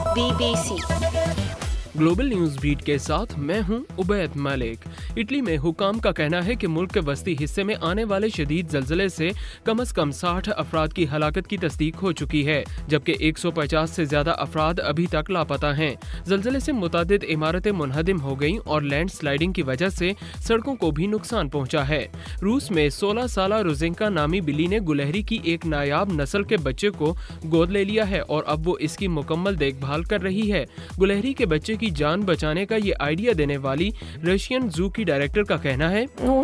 BBC global news beat के साथ मैं हूं उबैद मलिक। इटली में हुकाम का कहना है कि मुल्क के वस्ती हिस्से में आने वाले शदीद जल्जले से कम 60 अफराद की हलाकत की तस्दीक हो चुकी है, जबकि 150 से ज्यादा अफराद अभी तक लापता हैं। जल्जले से मुतादिद इमारतें मुनहदिम हो गईं और लैंड स्लाइडिंग की वजह से सड़कों को भी नुकसान पहुंचा है। रूस में 16 साला रोजेंका नामी बिल्ली ने गुलहरी की एक नायाब नस्ल के बच्चे को गोद ले लिया है और अब वो इसकी मुकम्मल देखभाल कर रही है। गुलहरी के बच्चे की जान बचाने का ये आइडिया देने वाली रशियन जू की डायरेक्टर का कहना है,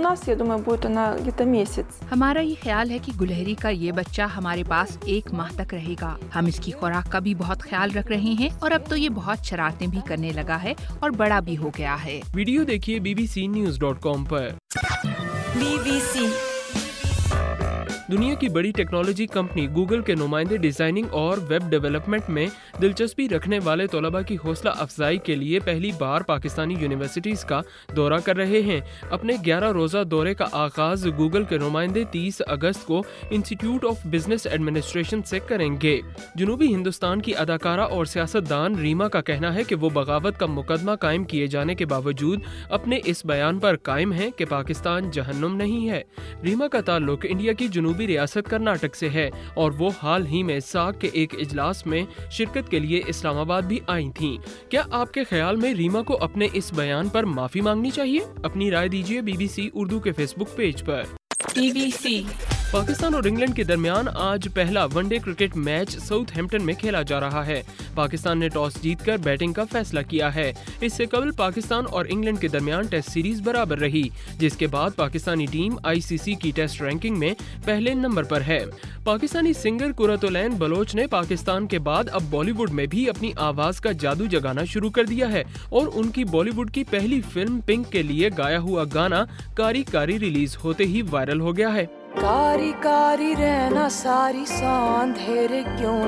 हमारा ये ख्याल है कि गुलहरी का ये बच्चा हमारे पास 1 माह तक रहेगा। हम इसकी खुराक का भी बहुत ख्याल रख रहे हैं और अब तो ये बहुत शरारतें भी करने लगा है और बड़ा भी हो गया है। वीडियो देखिए bbcnews.com पर। BBC दुनिया की बड़ी टेक्नोलॉजी कंपनी गूगल के नुमाइंदे डिजाइनिंग और वेब डेवलपमेंट में दिलचस्पी रखने वाले तलबा की हौसला अफजाई के लिए पहली बार पाकिस्तानी यूनिवर्सिटीज का दौरा कर रहे हैं। अपने 11 रोजा दौरे का आगाज गूगल के नुमाइंदे 30 अगस्त को इंस्टीट्यूट ऑफ बिजनेस एडमिनिस्ट्रेशन से करेंगे। जनूबी हिंदुस्तान की अदाकारा और सियासतदान रीमा का कहना है कि वो बगावत का मुकदमा कायम किए जाने के बावजूद अपने इस बयान पर कायम है कि पाकिस्तान जहन्नुम नहीं है। रीमा का ताल्लुक इंडिया की जनूबी रियासत कर्नाटक से है और वो हाल ही में साक के एक इजलास में शिरकत के लिए इस्लामाबाद भी आई थीं। क्या आपके ख्याल में रीमा को अपने इस बयान पर माफी मांगनी चाहिए? अपनी राय दीजिए BBC उर्दू के फेसबुक पेज पर। BBC पाकिस्तान और इंग्लैंड के दरमियान आज पहला वनडे क्रिकेट मैच साउथहैम्पटन में खेला जा रहा है। पाकिस्तान ने टॉस जीतकर बैटिंग का फैसला किया है। इससे कबल पाकिस्तान और इंग्लैंड के दरमियान टेस्ट सीरीज बराबर रही, जिसके बाद पाकिस्तानी टीम ICC की टेस्ट रैंकिंग में पहले नंबर पर है। पाकिस्तानी सिंगर कुरतुलैन बलोच ने पाकिस्तान के बाद अब बॉलीवुड में भी अपनी आवाज का जादू जगाना शुरू कर दिया है और उनकी बॉलीवुड की पहली फिल्म पिंक के लिए गाया हुआ गाना कारी कारी रिलीज होते ही वायरल हो गया है। कारी कारी रहना सारी सांधेरे क्यों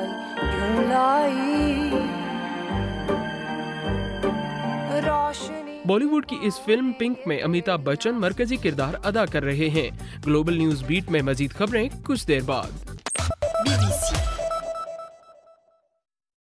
लाई रोशनी। बॉलीवुड की इस फिल्म पिंक में अमिताभ बच्चन मरकजी किरदार अदा कर रहे हैं। ग्लोबल न्यूज बीट में मजीद खबरें कुछ देर बाद। BBC